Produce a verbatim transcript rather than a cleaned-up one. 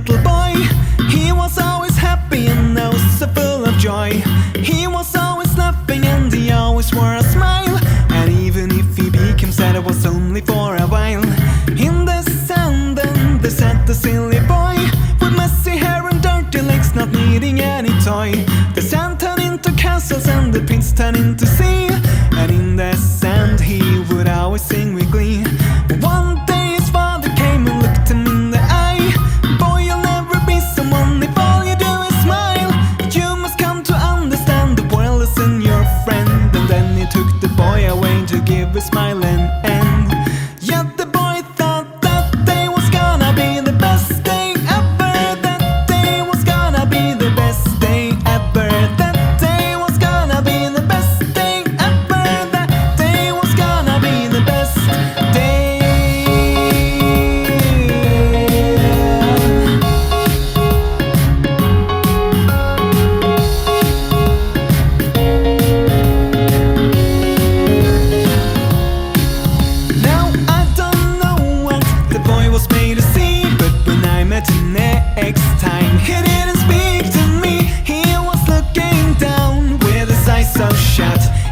little boy. He was always happy and oh so full of joy. He was always laughing and he always wore a smile. And even if he became sad, it was only for a while. In the sand then they sat the silly boy, with messy hair and dirty legs, not needing any toy. The sand turned into castles and the pits turned into sea. And in the sand he would always sing with glee. One day his father came and looked him in the eye. Boy, you'll never be someone if all you do is smile. You must come to understand the world isn't your friend. And then he took the boy away to give a smile an end. Yet the boy thought that day was gonna be the best day ever. That day was gonna be the best day ever. That day was gonna be the best day ever. That day was gonna be the best day. Now I don't know what the boy was made to see, but when I met him next time, he didn't speak to me. He was looking down with his eyes so shut.